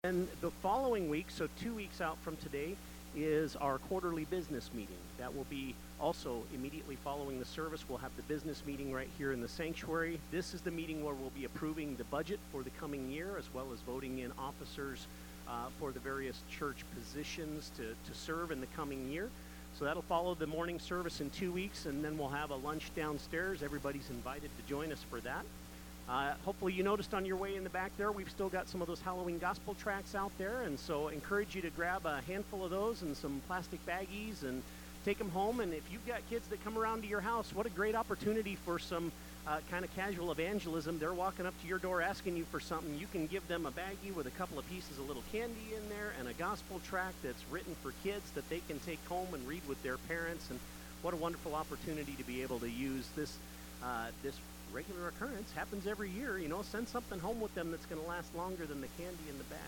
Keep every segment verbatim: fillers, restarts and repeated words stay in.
And the following week, so two weeks out from today, is our quarterly business meeting. That will be also immediately following the service. We'll have the business meeting right here in the sanctuary. This is the meeting where we'll be approving the budget for the coming year, as well as voting in officers uh, for the various church positions to, to serve in the coming year. So that'll follow the morning service in two weeks, and then we'll have a lunch downstairs. Everybody's invited to join us for that. Uh, hopefully you noticed on your way in the back there, we've still got some of those Halloween gospel tracts out there, and so I encourage you to grab a handful of those and some plastic baggies and take them home. And if you've got kids that come around to your house, what a great opportunity for some uh, kind of casual evangelism. They're walking up to your door asking you for something. You can give them a baggie with a couple of pieces of little candy in there and a gospel tract that's written for kids that they can take home and read with their parents. And what a wonderful opportunity to be able to use this uh, this regular occurrence. Happens every year. You know, send something home with them that's going to last longer than the candy in the bag.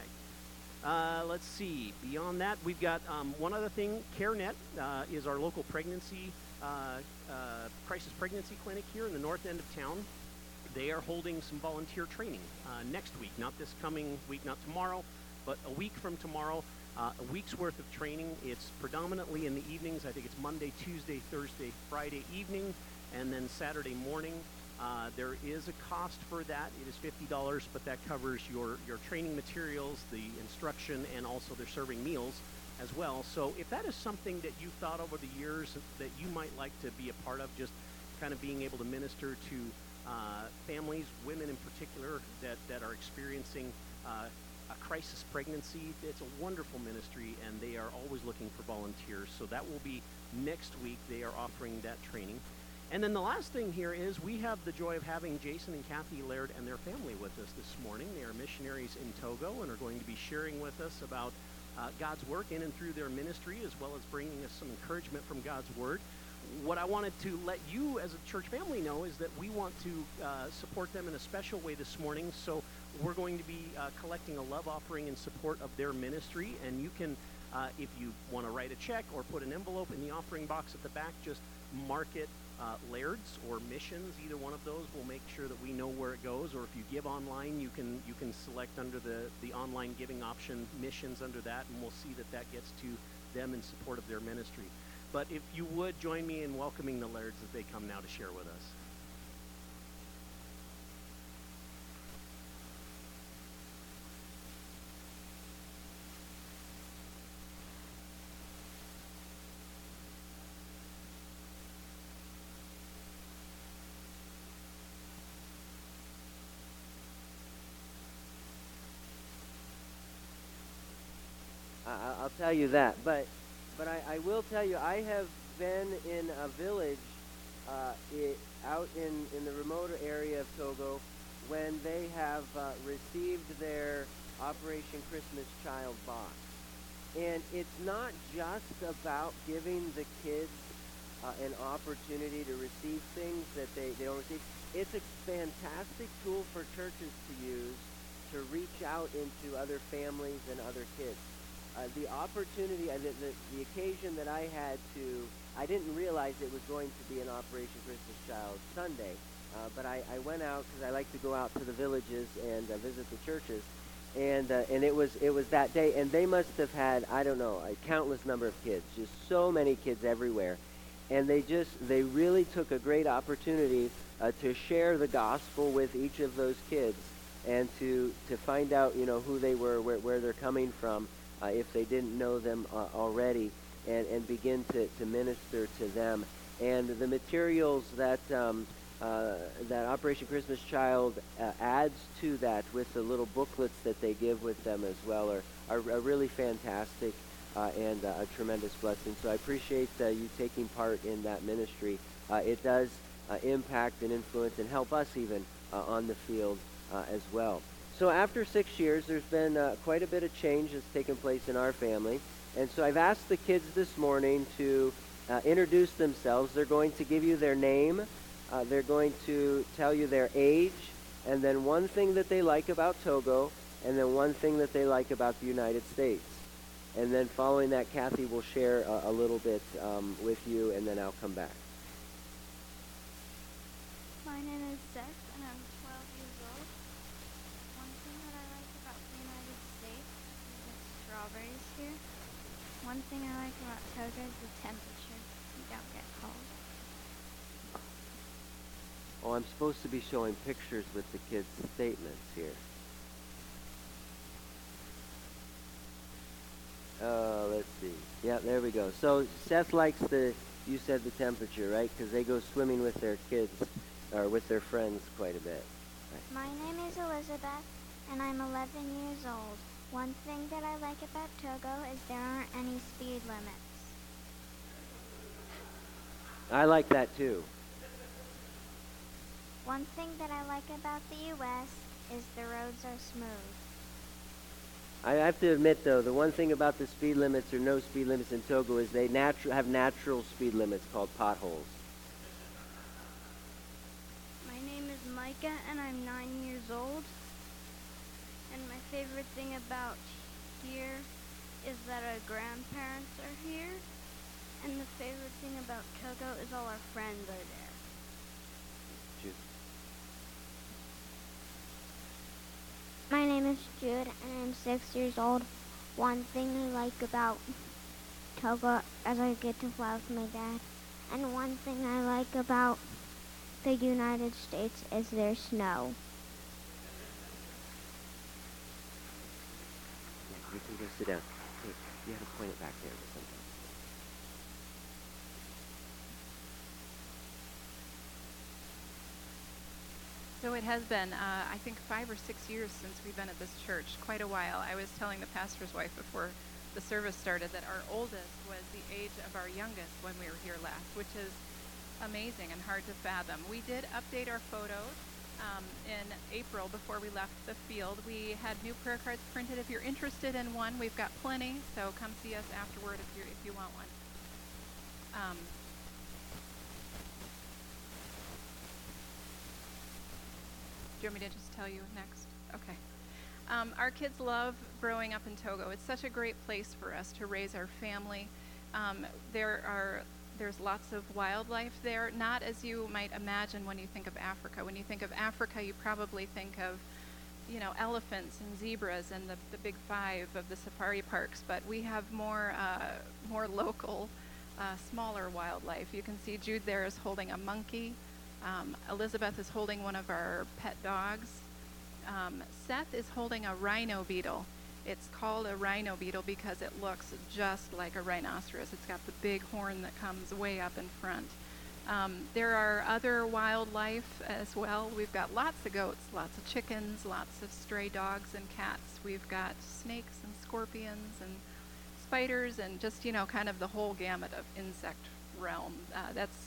Uh, let's see. Beyond that, we've got um, one other thing. CareNet uh, is our local pregnancy uh, uh, crisis pregnancy clinic here in the north end of town. They are holding some volunteer training uh, next week, not this coming week, not tomorrow, but a week from tomorrow. Uh, a week's worth of training. It's predominantly in the evenings. I think it's Monday, Tuesday, Thursday, Friday evening, and then Saturday morning. Uh, there is a cost for that. It is fifty dollars, but that covers your, your training materials, the instruction, and also they're serving meals as well. So if that is something that you've thought over the years that you might like to be a part of, just kind of being able to minister to uh, families, women in particular, that, that are experiencing uh, a crisis pregnancy, it's a wonderful ministry, and they are always looking for volunteers. So that will be next week. They are offering that training. And then the last thing here is we have the joy of having Jason and Kathy Laird and their family with us this morning. They are missionaries in Togo and are going to be sharing with us about uh, God's work in and through their ministry, as well as bringing us some encouragement from God's Word. What I wanted to let you as a church family know is that we want to uh, support them in a special way this morning. So we're going to be uh, collecting a love offering in support of their ministry. And you can, uh, if you want to write a check or put an envelope in the offering box at the back, just mark it Uh, Laird's or Missions. Either one of those will make sure that we know where it goes. Or if you give online, you can you can select under the the online giving option Missions under that, and we'll see that that gets to them in support of their ministry. But if you would join me in welcoming the Lairds as they come now to share with us. I- I'll tell you that, but but I, I will tell you, I have been in a village uh, it, out in, in the remote area of Togo when they have uh, received their Operation Christmas Child box. And it's not just about giving the kids uh, an opportunity to receive things that they, they don't receive. It's a fantastic tool for churches to use to reach out into other families and other kids. Uh, the opportunity, uh, the, the, the occasion that I had to, I didn't realize it was going to be an Operation Christmas Child Sunday, uh, but I, I went out because I like to go out to the villages and uh, visit the churches, and uh, and it was it was that day, and they must have had, I don't know, a countless number of kids, just so many kids everywhere, and they just, they really took a great opportunity uh, to share the gospel with each of those kids, and to, to find out, you know, who they were, where, where they're coming from, Uh, if they didn't know them uh, already, and, and begin to, to minister to them. And the materials that um, uh, that Operation Christmas Child uh, adds to that with the little booklets that they give with them as well are, are, are really fantastic uh, and uh, a tremendous blessing. So I appreciate uh, you taking part in that ministry. Uh, it does uh, impact and influence and help us even uh, on the field uh, as well. So after six years, there's been uh, quite a bit of change that's taken place in our family. And so I've asked the kids this morning to uh, introduce themselves. They're going to give you their name. Uh, they're going to tell you their age, and then one thing that they like about Togo, and then one thing that they like about the United States. And then following that, Kathy will share a, a little bit um, with you, and then I'll come back. My name is Seth, and I'm twelve years old. One thing that I like about the United States strawberries here. One thing I like about Togo is the temperature. You don't get cold. Oh, I'm supposed to be showing pictures with the kids' statements here. Oh, let's see. Yeah, there we go. So Seth likes the, you said the temperature, right? Because they go swimming with their kids, or with their friends quite a bit. My name is Elizabeth, and I'm eleven years old. One thing that I like about Togo is there aren't any speed limits. I like that too. One thing that I like about the U S is the roads are smooth. I have to admit, though, the one thing about the speed limits or no speed limits in Togo is they natu- have natural speed limits called potholes. My name is Micah, and I'm nine years old. And my favorite thing about here is that our grandparents are here. And the favorite thing about Togo is all our friends are there. Jude. My name is Jude, and I'm six years old. One thing I like about Togo is I get to fly with my dad. And one thing I like about the United States is there's snow. Yeah, you can go sit down. Hey, you have to point it back there or something. So it has been, uh, I think, five or six years since we've been at this church, quite a while. I was telling the pastor's wife before the service started that our oldest was the age of our youngest when we were here last, which is amazing and hard to fathom. We did update our photos um, in April before we left the field. We had new prayer cards printed. If you're interested in one, we've got plenty, so come see us afterward if you if you want one. Um, Do you want me to just tell you next? Okay. Um, our kids love growing up in Togo. It's such a great place for us to raise our family. Um, there are there's lots of wildlife there, not as you might imagine when you think of Africa. When you think of Africa, you probably think of, you know, elephants and zebras and the, the big five of the safari parks. But we have more uh, more local, uh, smaller wildlife. You can see Jude there is holding a monkey. Um, Elizabeth is holding one of our pet dogs. Um, Seth is holding a rhino beetle. It's called a rhino beetle because it looks just like a rhinoceros. It's got the big horn that comes way up in front. Um, there are other wildlife as well. We've got lots of goats, lots of chickens, lots of stray dogs and cats. We've got snakes and scorpions and spiders and just, you know, kind of the whole gamut of insect realm. Uh, that's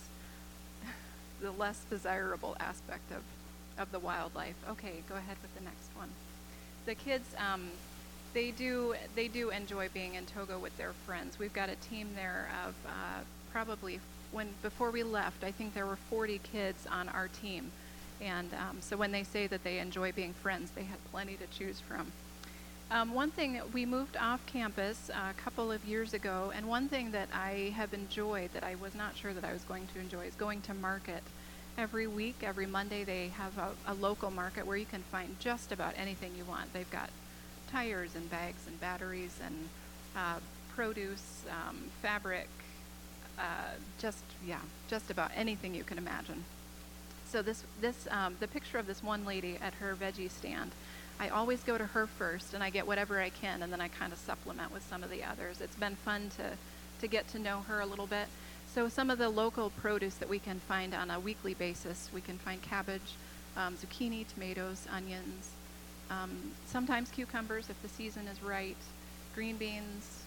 the less desirable aspect of, of the wildlife. Okay, go ahead with the next one. The kids, um, they do they do enjoy being in Togo with their friends. We've got a team there of uh, probably when before we left, I think there were forty kids on our team, and um, so when they say that they enjoy being friends, they had plenty to choose from. Um, one thing, we moved off campus uh, a couple of years ago, and one thing that I have enjoyed that I was not sure that I was going to enjoy is going to market. Every week, every Monday, they have a, a local market where you can find just about anything you want. They've got tires and bags and batteries and uh, produce, um, fabric, uh, just, yeah, just about anything you can imagine. So this, this, um, the picture of this one lady at her veggie stand, I always go to her first, and I get whatever I can, and then I kind of supplement with some of the others. It's been fun to, to get to know her a little bit. So some of the local produce that we can find on a weekly basis, we can find cabbage, um, zucchini, tomatoes, onions, um, sometimes cucumbers if the season is right, green beans.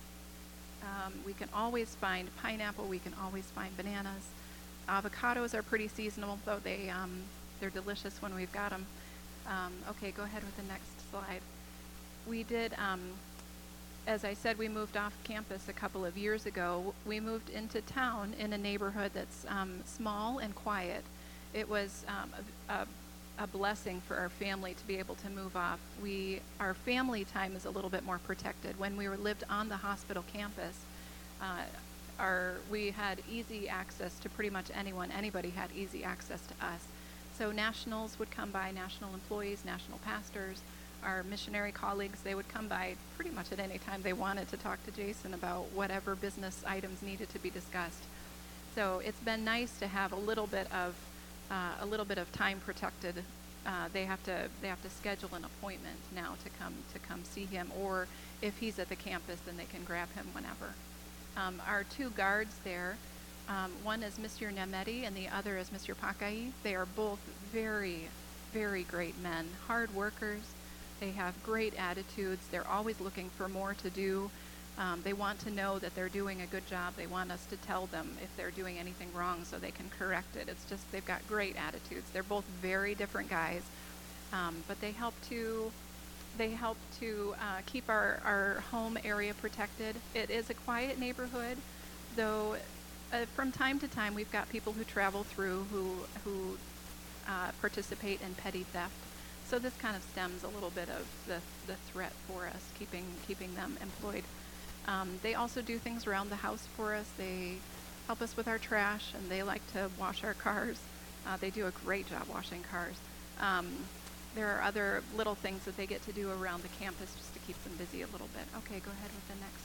Um, we can always find pineapple. We can always find bananas. Avocados are pretty seasonal, though they, um, they're delicious when we've got them. Um, okay, go ahead with the next slide. We did, um, as I said, we moved off campus a couple of years ago. We moved into town in a neighborhood that's um, small and quiet. It was um, a, a, a blessing for our family to be able to move off. We, our family time is a little bit more protected. When we were lived on the hospital campus, uh, our, we had easy access to pretty much anyone. Anybody had easy access to us. So nationals would come by, national employees, national pastors, our missionary colleagues, they would come by pretty much at any time they wanted to talk to Jason about whatever business items needed to be discussed. So it's been nice to have a little bit of uh, a little bit of time protected. Uh, they have to they have to schedule an appointment now to come to come see him, or if he's at the campus, then they can grab him whenever. Um, our two guards there, um, one is Mister Nemeti and the other is Mister Pakai. They are both very, very great men, hard workers. They have great attitudes. They're always looking for more to do. Um, they want to know that they're doing a good job. They want us to tell them if they're doing anything wrong so they can correct it. It's just they've got great attitudes. They're both very different guys, um, but they help to they help to uh, keep our, our home area protected. It is a quiet neighborhood, though uh, from time to time we've got people who travel through who who uh, participate in petty theft. So this kind of stems a little bit of the, the threat for us, keeping keeping them employed. Um, they also do things around the house for us. They help us with our trash, and they like to wash our cars. Uh, they do a great job washing cars. Um, there are other little things that they get to do around the campus just to keep them busy a little bit. Okay, go ahead with the next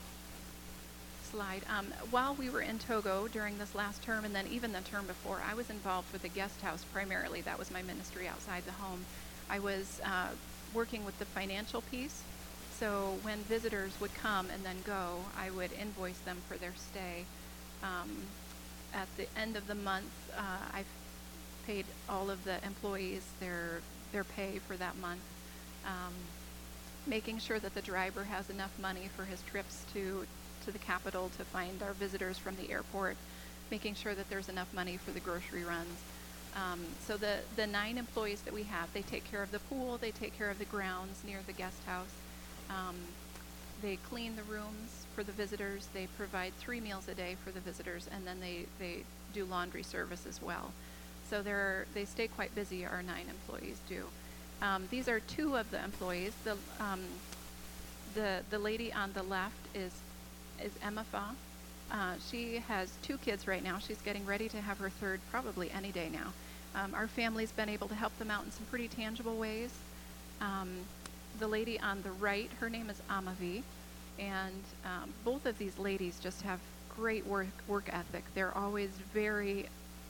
slide. Um, while we were in Togo during this last term, and then even the term before, I was involved with the guest house primarily. That was my ministry outside the home. I was uh, working with the financial piece. So when visitors would come and then go, I would invoice them for their stay. Um, at the end of the month, uh, I've paid all of the employees their their pay for that month, um, making sure that the driver has enough money for his trips to to the capital to find our visitors from the airport, making sure that there's enough money for the grocery runs. Um, so the, the nine employees that we have, they take care of the pool, they take care of the grounds near the guest house. Um, they clean the rooms for the visitors. They provide three meals a day for the visitors, and then they, they do laundry service as well. So they're, they stay quite busy, our nine employees do. Um, these are two of the employees. The, um, the, the lady on the left is, is Emma Fa. Uh, she has two kids right now. She's getting ready to have her third probably any day now. Um, our family's been able to help them out in some pretty tangible ways. Um, the lady on the right, her name is Amavi, and um, both of these ladies just have great work work ethic. They're always very,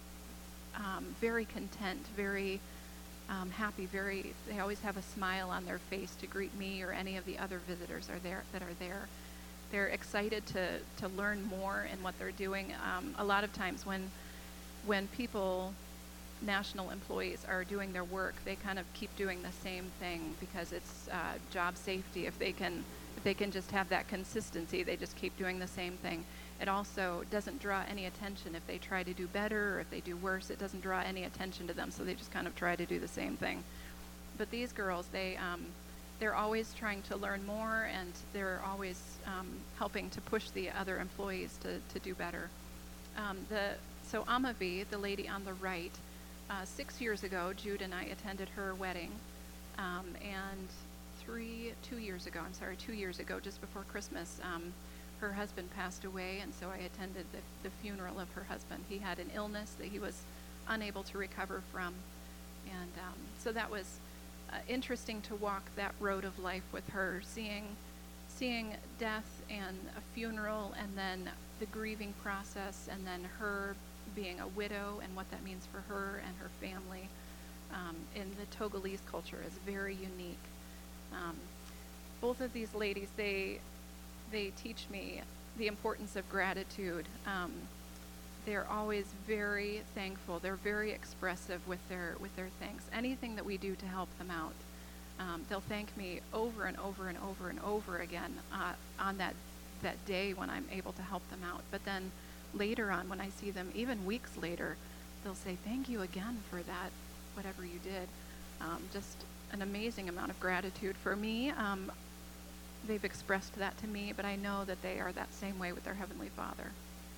um, very content, very um, happy. Very, they always have a smile on their face to greet me or any of the other visitors are there that are there. They're excited to to learn more in what they're doing. Um, a lot of times when when people national employees are doing their work, they kind of keep doing the same thing because it's uh, job safety. If they can, if they can just have that consistency, they just keep doing the same thing. It also doesn't draw any attention if they try to do better or if they do worse. It doesn't draw any attention to them, so they just kind of try to do the same thing. But these girls, they um, they're always trying to learn more, and they're always um, helping to push the other employees to to do better. Um, the so Amavi, the lady on the right. Uh, six years ago, Jude and I attended her wedding, um, and three, two years ago, I'm sorry, two years ago, just before Christmas, um, her husband passed away, and so I attended the, the funeral of her husband. He had an illness that he was unable to recover from, and um, so that was uh, interesting to walk that road of life with her, seeing, seeing death and a funeral, and then the grieving process, and then her being a widow and what that means for her and her family um, in the Togolese culture is very unique. Um, both of these ladies, they they teach me the importance of gratitude. Um, they're always very thankful. They're very expressive with their with their thanks. Anything that we do to help them out, um, they'll thank me over and over and over and over again uh, on that that day when I'm able to help them out. But then later on, when I see them, even weeks later, they'll say, thank you again for that, whatever you did. Um, just an amazing amount of gratitude for me. Um, they've expressed that to me, but I know that they are that same way with their Heavenly Father.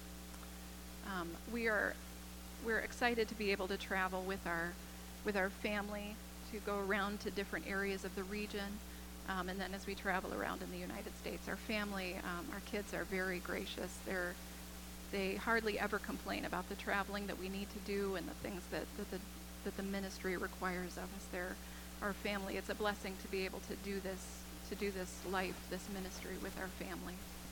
Um, we are we're excited to be able to travel with our with our family to go around to different areas of the region. Um, and then as we travel around in the United States, our family, um, our kids are very gracious. They're They hardly ever complain about the traveling that we need to do and the things that, that the that the ministry requires of us. They're our family. It's a blessing to be able to do this, to do this life, this ministry with our family.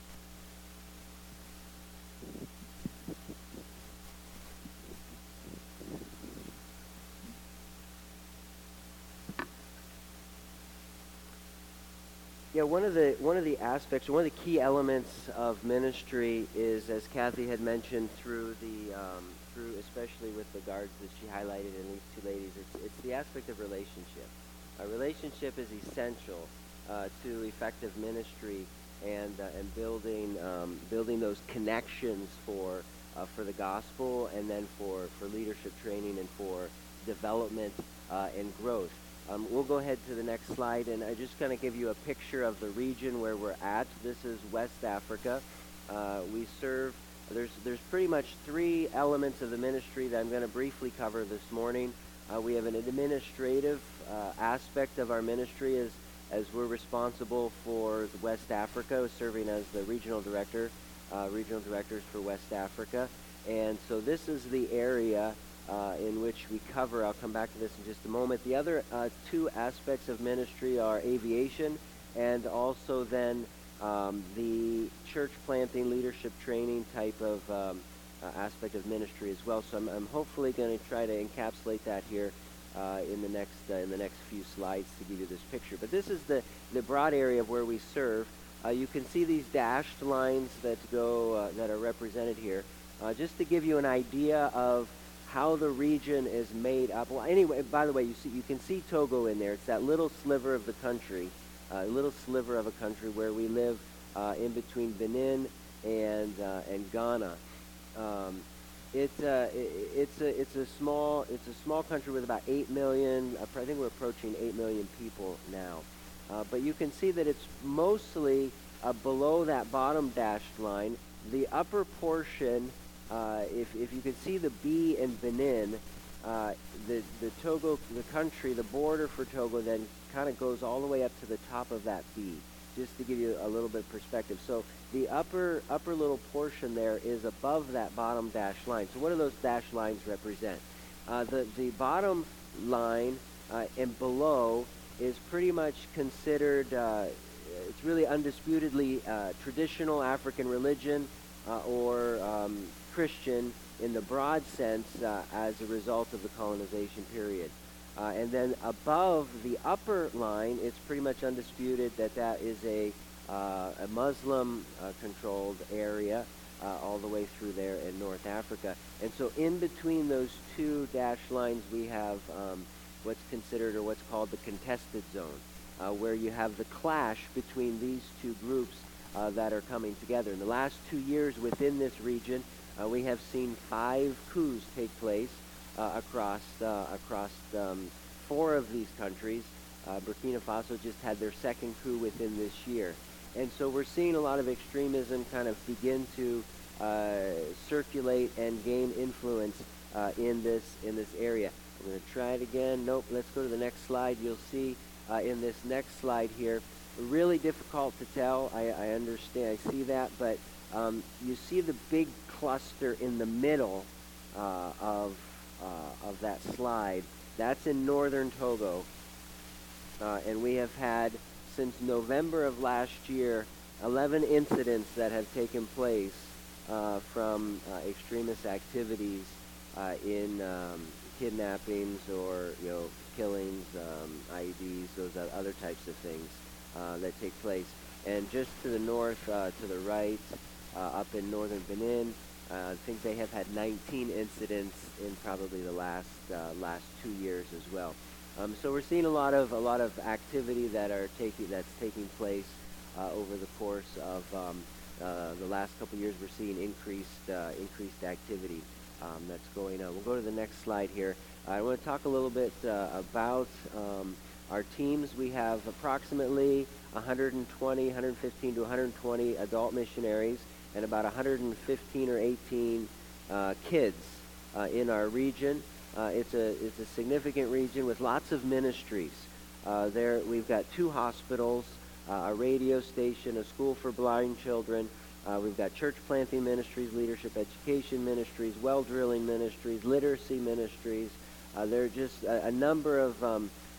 Yeah, one of the one of the aspects, one of the key elements of ministry is, as Kathy had mentioned, through the um, through especially with the guards that she highlighted and these two ladies, it's it's the aspect of relationship. A relationship is essential uh, to effective ministry and uh, and building um, building those connections for uh, for the gospel, and then for for leadership training and for development uh, and growth. Um, we'll go ahead to the next slide, and I just kind of give you a picture of the region where we're at. This is West Africa. Uh, we serve, there's, there's pretty much three elements of the ministry that I'm going to briefly cover this morning. Uh, we have an administrative uh, aspect of our ministry as, as we're responsible for West Africa, serving as the regional director, uh, regional directors for West Africa. And so this is the area Uh, in which we cover. I'll come back to this in just a moment. The other uh, two aspects of ministry are aviation and also then um, the church planting, leadership training type of um, uh, aspect of ministry as well. So I'm, I'm hopefully going to try to encapsulate that here uh, in the next uh, in the next few slides to give you this picture. But this is the the broad area of where we serve. Uh, you can see these dashed lines that go uh, that are represented here, uh, just to give you an idea of how the region is made up. Well, anyway, by the way, you see, you can see Togo in there. It's that little sliver of the country, a uh, little sliver of a country where we live uh, in between Benin and uh, and Ghana. Um, it's uh, it, it's a it's a small it's a small country with about eight million. I think we're approaching eight million people now. Uh, but you can see that it's mostly uh, below that bottom dashed line. The upper portion. Uh, if, if you can see the B in Benin, uh, the, the Togo, the country, the border for Togo then kind of goes all the way up to the top of that B, just to give you a little bit of perspective. So the upper, upper little portion there is above that bottom dashed line. So what do those dashed lines represent? Uh, the, the bottom line uh, and below is pretty much considered, uh, it's really undisputedly uh, traditional African religion uh, or um, Christian in the broad sense uh, as a result of the colonization period. Uh, and then above the upper line, it's pretty much undisputed that that is a, uh, a Muslim-controlled uh, area uh, all the way through there in North Africa. And so in between those two dashed lines, we have um, what's considered or what's called the contested zone, uh, where you have the clash between these two groups uh, that are coming together. In the last two years within this region, Uh, we have seen five coups take place uh, across uh, across um, four of these countries. Uh, Burkina Faso just had their second coup within this year. And so we're seeing a lot of extremism kind of begin to uh, circulate and gain influence uh, in this in this area. I'm going to try it again. Nope, let's go to the next slide. You'll see uh, in this next slide here, really difficult to tell. I, I understand, I see that, but um, you see the big cluster in the middle uh, of uh, of that slide. That's in northern Togo, uh, and we have had since November of last year eleven incidents that have taken place uh, from uh, extremist activities uh, in um, kidnappings or you know killings, um, I E Ds, those other types of things uh, that take place. And just to the north, uh, to the right, uh, up in northern Benin, Uh, I think they have had nineteen incidents in probably the last uh, last two years as well. Um, so we're seeing a lot of a lot of activity that are taking that's taking place uh, over the course of um, uh, the last couple of years. We're seeing increased uh, increased activity um, that's going on. We'll go to the next slide here. I want to talk a little bit uh, about um, our teams. We have approximately one hundred twenty, one hundred fifteen to one hundred twenty adult missionaries, and about one hundred fifteen or eighteen uh, kids uh, in our region. Uh, it's a it's a significant region with lots of ministries. Uh, there we've got two hospitals, uh, a radio station, a school for blind children. Uh, we've got church planting ministries, leadership education ministries, well drilling ministries, literacy ministries. Uh, there are just a, a number of um,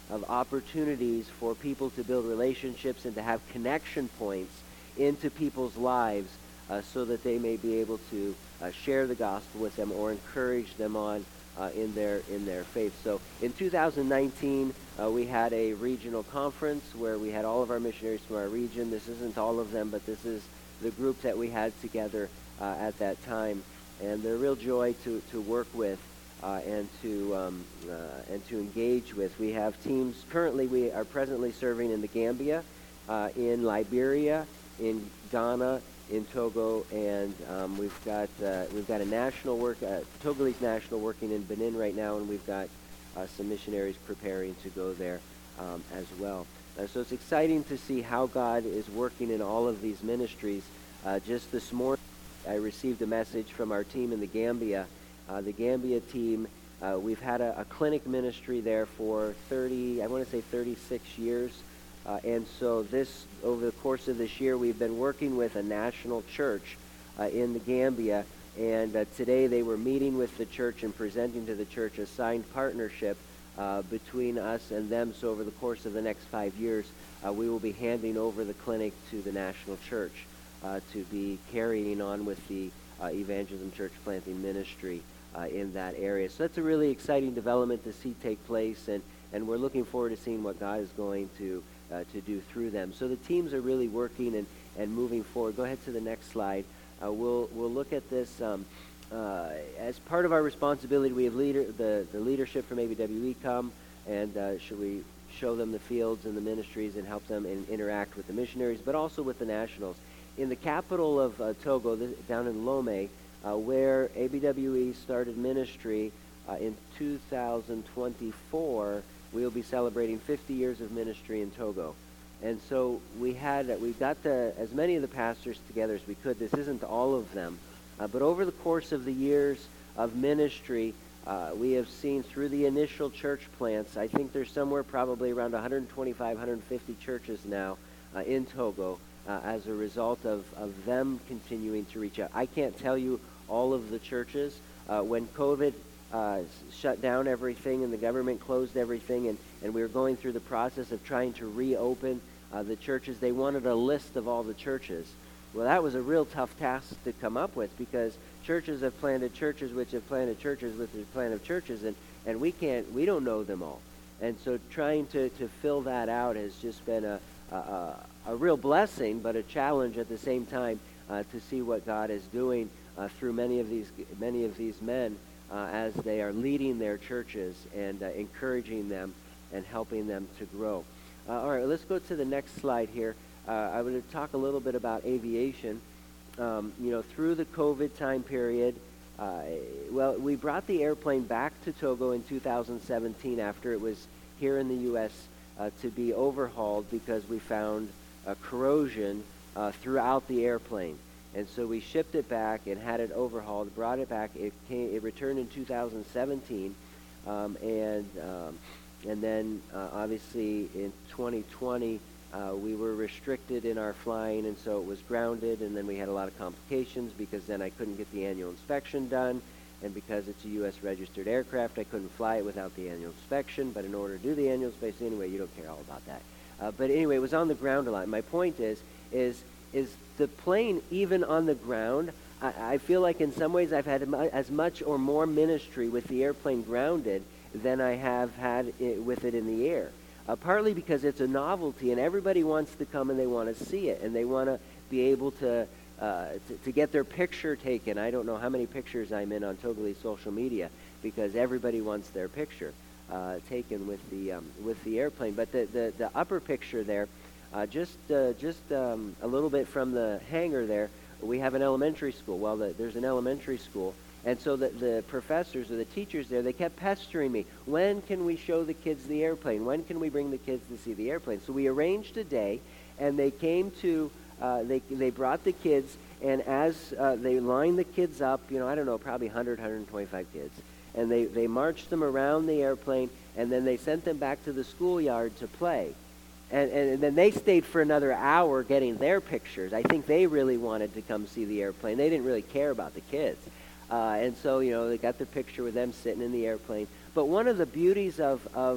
of opportunities for people to build relationships and to have connection points into people's lives uh, so that they may be able to uh, share the gospel with them or encourage them on uh, in their in their faith. So in two thousand nineteen, uh, we had a regional conference where we had all of our missionaries from our region. This isn't all of them, but this is the group that we had together uh, at that time. And they're a real joy to, to work with uh, and to um, uh, and to engage with. We have teams. Currently, we are presently serving in the Gambia, uh, in Liberia, in Ghana, in Togo, and um, we've got uh, we've got a national work, uh, Togolese national working in Benin right now, and we've got uh, some missionaries preparing to go there um, as well. Uh, so it's exciting to see how God is working in all of these ministries. Uh, just this morning, I received a message from our team in the Gambia. Uh, the Gambia team, uh, we've had a, a clinic ministry there for thirty, I want to say thirty-six years. Uh, and so this, over the course of this year, we've been working with a national church uh, in the Gambia. And uh, today they were meeting with the church and presenting to the church a signed partnership uh, between us and them. So over the course of the next five years, uh, we will be handing over the clinic to the national church uh, to be carrying on with the uh, evangelism church planting ministry uh, in that area. So that's a really exciting development to see take place, and, and we're looking forward to seeing what God is going to Uh, to do through them. So the teams are really working and, and moving forward. Go ahead to the next slide. Uh, we'll we'll look at this um, uh, as part of our responsibility. We have leader the, the leadership from A B W E come, and uh, should we show them the fields and the ministries and help them and interact with the missionaries, but also with the nationals. In the capital of uh, Togo, this, down in Lomé, uh, where A B W E started ministry uh, in two thousand twenty-four, we will be celebrating fifty years of ministry in Togo. And so we had, we got the, as many of the pastors together as we could. This isn't all of them. Uh, but over the course of the years of ministry, uh, we have seen through the initial church plants, I think there's somewhere probably around one hundred twenty-five, one hundred fifty churches now uh, in Togo uh, as a result of, of them continuing to reach out. I can't tell you all of the churches. Uh, when COVID Uh, shut down everything and the government closed everything, and, and we were going through the process of trying to reopen uh, the churches. They wanted a list of all the churches. Well, that was a real tough task to come up with, because churches have planted churches which have planted churches with the plan of churches, and, and we can't, we don't know them all. And so trying to, to fill that out has just been a, a, a real blessing, but a challenge at the same time uh, to see what God is doing uh, through many of these many of these men Uh, as they are leading their churches and uh, encouraging them and helping them to grow. Uh, all right, let's go to the next slide here. Uh, I want to talk a little bit about aviation. Um, you know, through the COVID time period, uh, well, we brought the airplane back to Togo in two thousand seventeen after it was here in the U S uh, to be overhauled because we found uh, corrosion uh, throughout the airplane. And so we shipped it back and had it overhauled, brought it back. It came, it returned in two thousand seventeen, um, and um, and then uh, obviously in twenty twenty uh, we were restricted in our flying, and so it was grounded. And then we had a lot of complications because then I couldn't get the annual inspection done, and because it's a U S registered aircraft, I couldn't fly it without the annual inspection. But in order to do the annual inspection, anyway, you don't care all about that. Uh, but anyway, it was on the ground a lot. My point is, is is the plane, even on the ground, I, I feel like in some ways I've had mu- as much or more ministry with the airplane grounded than I have had I- with it in the air. Uh, partly because it's a novelty, and everybody wants to come and they want to see it, and they want to be able to, uh, to to get their picture taken. I don't know how many pictures I'm in on Togolese social media, because everybody wants their picture uh, taken with the um, with the airplane. But the, the, the upper picture there, Uh, just uh, just um, a little bit from the hangar there, we have an elementary school. Well, the, there's an elementary school. And so the, the professors or the teachers there, they kept pestering me. When can we show the kids the airplane? When can we bring the kids to see the airplane? So we arranged a day, and they came to, uh, they, they brought the kids, and as uh, they lined the kids up, you know, I don't know, probably one hundred, one hundred twenty-five kids, and they, they marched them around the airplane, and then they sent them back to the schoolyard to play. And, and then they stayed for another hour getting their pictures. I think they really wanted to come see the airplane. They didn't really care about the kids. Uh, and so, you know, they got their picture with them sitting in the airplane. But one of the beauties of, of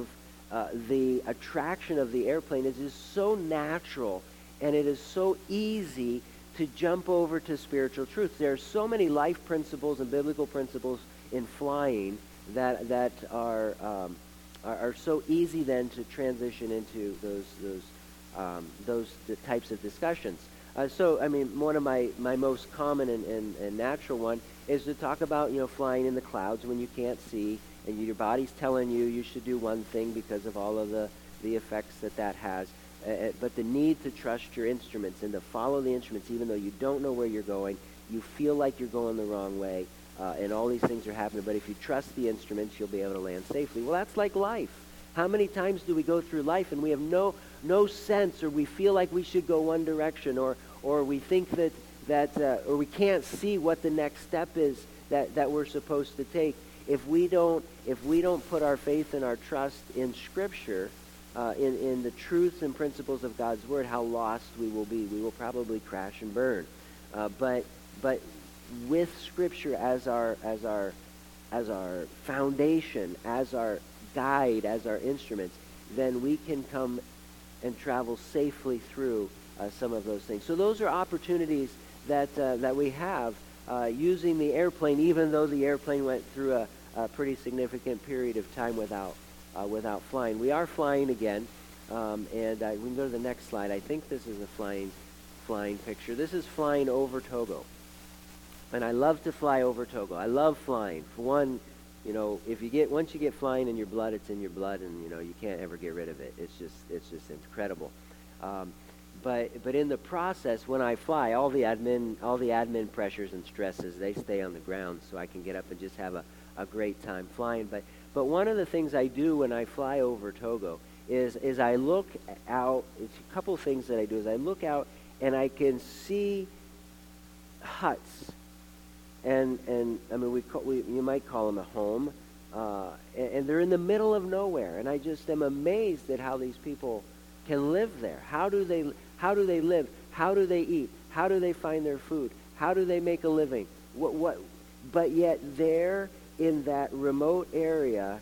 uh, the attraction of the airplane is just so natural, and it is so easy to jump over to spiritual truths. There are so many life principles and biblical principles in flying that that are um, are, are so easy then to transition into those those um, those the types of discussions. Uh, so, I mean, one of my, my most common and, and, and natural one is to talk about, you know, flying in the clouds when you can't see, and your body's telling you you should do one thing because of all of the, the effects that that has. Uh, but the need to trust your instruments and to follow the instruments even though you don't know where you're going, you feel like you're going the wrong way, uh, and all these things are happening. But if you trust the instruments, you'll be able to land safely. Well, that's like life. How many times do we go through life and we have no no sense, or we feel like we should go one direction, or or we think that that uh, or we can't see what the next step is that, that we're supposed to take. If we don't if we don't put our faith and our trust in Scripture, uh, in in the truths and principles of God's Word, how lost we will be. We will probably crash and burn. Uh, but but with Scripture as our as our as our foundation, as our guide, as our instruments, then we can come and travel safely through uh, some of those things. So those are opportunities that uh, that we have uh, using the airplane, even though the airplane went through a, a pretty significant period of time without uh, without flying. We are flying again, um, and uh, we can go to the next slide. I think this is a flying flying picture. This is flying over Togo, and I love to fly over Togo. I love flying. For one, you know, if you get once you get flying in your blood, it's in your blood, and you know you can't ever get rid of it. It's just it's just incredible. Um, but but in the process, when I fly, all the admin all the admin pressures and stresses, they stay on the ground, so I can get up and just have a, a great time flying. But but one of the things I do when I fly over Togo is is I look out. It's a couple of things that I do is I look out and I can see huts. And and I mean we, call, we you might call them a home, uh, and, and they're in the middle of nowhere. And I just am amazed at how these people can live there. How do they how do they live? How do they eat? How do they find their food? How do they make a living? What what? But yet there in that remote area,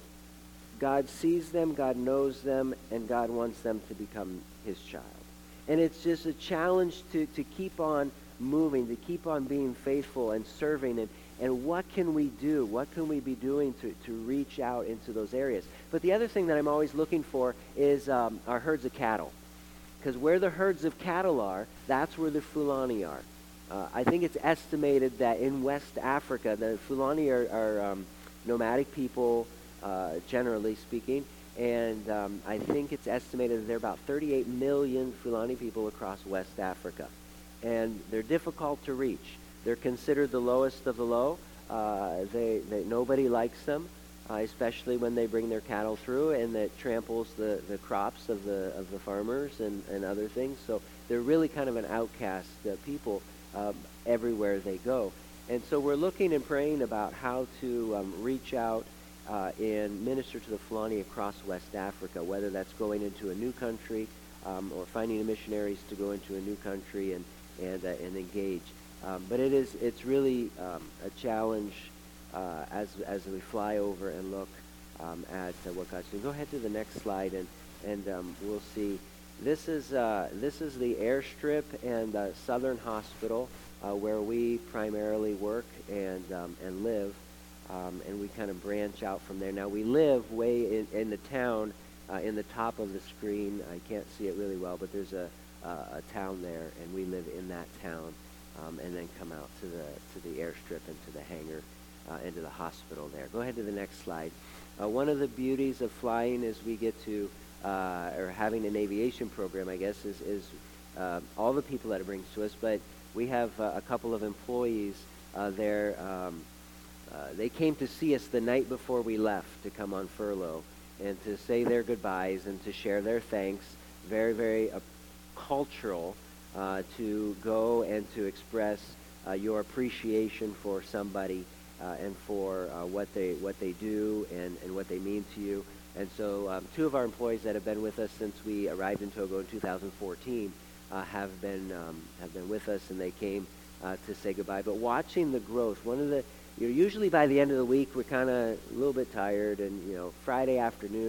God sees them, God knows them, and God wants them to become His child. And it's just a challenge to to keep on moving, to keep on being faithful and serving, and, and what can we do? What can we be doing to, to reach out into those areas? But the other thing that I'm always looking for is um, our herds of cattle. Because where the herds of cattle are, that's where the Fulani are. Uh, I think it's estimated that in West Africa, the Fulani are, are um, nomadic people, uh, generally speaking, and um, I think it's estimated that there are about thirty-eight million Fulani people across West Africa. And they're difficult to reach. They're considered the lowest of the low. Uh, they, they nobody likes them, uh, especially when they bring their cattle through, and that tramples the, the crops of the of the farmers and, and other things. So they're really kind of an outcast uh, people um, everywhere they go. And so we're looking and praying about how to um, reach out uh, and minister to the Fulani across West Africa, whether that's going into a new country um, or finding missionaries to go into a new country and and uh, and engage. Um, but it is it's really um, a challenge uh, as as we fly over and look um, at uh, what God's doing. Go ahead to the next slide, and and um, we'll see. This is uh, this is the airstrip and uh, Southern Hospital uh, where we primarily work and um, and live, um, and we kind of branch out from there. Now we live way in, in the town, uh, in the top of the screen. I can't see it really well, but there's a Uh, a town there, and we live in that town, um, and then come out to the to the airstrip and to the hangar, uh, and to the hospital there. Go ahead to the next slide. Uh, one of the beauties of flying is we get to, uh, or having an aviation program, I guess, is, is uh, all the people that it brings to us, but we have uh, a couple of employees uh, there. Um, uh, they came to see us the night before we left to come on furlough and to say their goodbyes and to share their thanks. Very, very uh, cultural uh, to go and to express uh, your appreciation for somebody uh, and for uh, what they what they do and, and what they mean to you. And so um, two of our employees that have been with us since we arrived in Togo in two thousand fourteen uh, have been um, have been with us, and they came uh, to say goodbye. But watching the growth, one of the you know, usually by the end of the week we're kind of a little bit tired, and you know Friday afternoon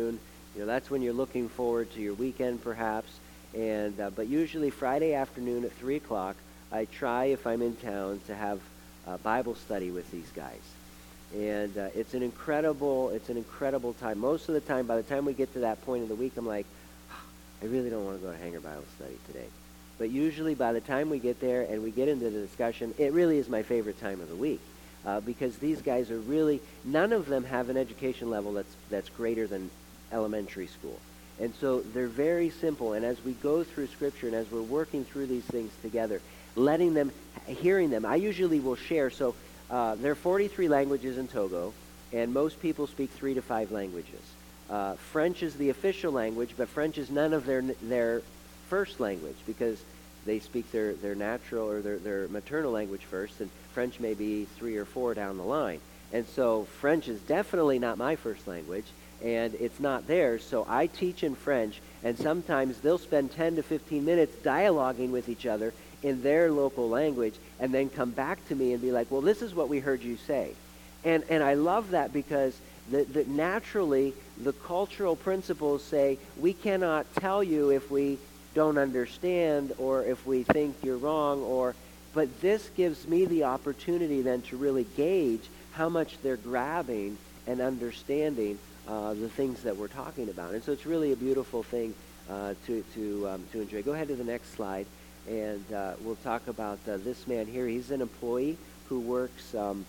You know, that's when you're looking forward to your weekend, perhaps. And uh, but usually Friday afternoon at three o'clock, I try, if I'm in town, to have a Bible study with these guys. And uh, it's an incredible, it's an incredible time. Most of the time, by the time we get to that point of the week, I'm like, I really don't want to go to Hanger Bible Study today. But usually by the time we get there and we get into the discussion, it really is my favorite time of the week. Uh, because these guys are really, none of them have an education level that's that's greater than elementary school. And so they're very simple. And as we go through Scripture and as we're working through these things together, letting them, hearing them, I usually will share. So uh, there are forty-three languages in Togo, and most people speak three to five languages. Uh, French is the official language, but French is none of their their first language because they speak their, their natural or their, their maternal language first, and French may be three or four down the line. And so French is definitely not my first language, and it's not theirs. So I teach in French, and sometimes they'll spend ten to fifteen minutes dialoguing with each other in their local language, and then come back to me and be like, well, this is what we heard you say. And and I love that because the, the, naturally the cultural principles say we cannot tell you if we don't understand or if we think you're wrong, or but this gives me the opportunity then to really gauge how much they're grabbing and understanding uh, the things that we're talking about. And so it's really a beautiful thing uh, to to um, to enjoy. Go ahead to the next slide, and uh, we'll talk about uh, this man here. He's an employee who works um,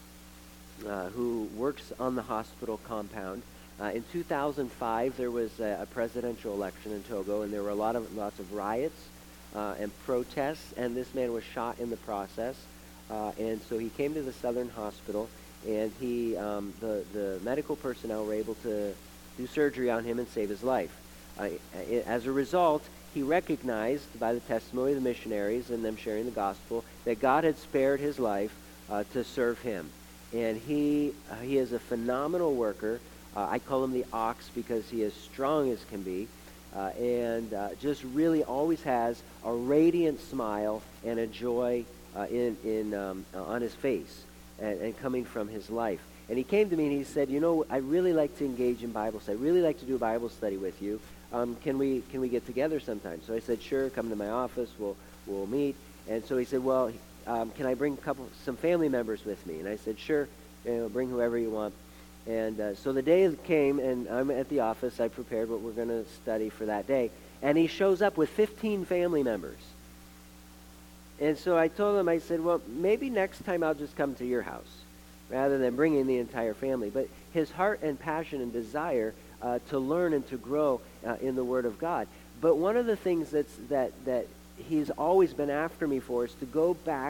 uh, who works on the hospital compound. Uh, in two thousand five, there was a, a presidential election in Togo, and there were a lot of lots of riots uh, and protests, and this man was shot in the process. Uh, and so he came to the Southern Hospital, and he um, the the medical personnel were able to do surgery on him and save his life. Uh, as a result, he recognized by the testimony of the missionaries and them sharing the gospel that God had spared his life uh, to serve him, and he uh, he is a phenomenal worker. Uh, I call him the ox because he is strong as can be, uh, and uh, just really always has a radiant smile and a joy uh, in in um, uh, on his face and, and coming from his life. And he came to me and he said, you know, I really like to engage in Bible study. I really like to do a Bible study with you. Um, can we can we get together sometime? So I said, sure. Come to my office. We'll we'll meet. And so he said, well, um, can I bring a couple some family members with me? And I said, sure. You know, bring whoever you want. And uh, so the day came, and I'm at the office. I prepared what we're going to study for that day. And he shows up with fifteen family members. And so I told him, I said, well, maybe next time I'll just come to your house rather than bringing the entire family. But his heart and passion and desire uh, to learn and to grow uh, in the Word of God. But one of the things that's, that, that he's always been after me for is to go back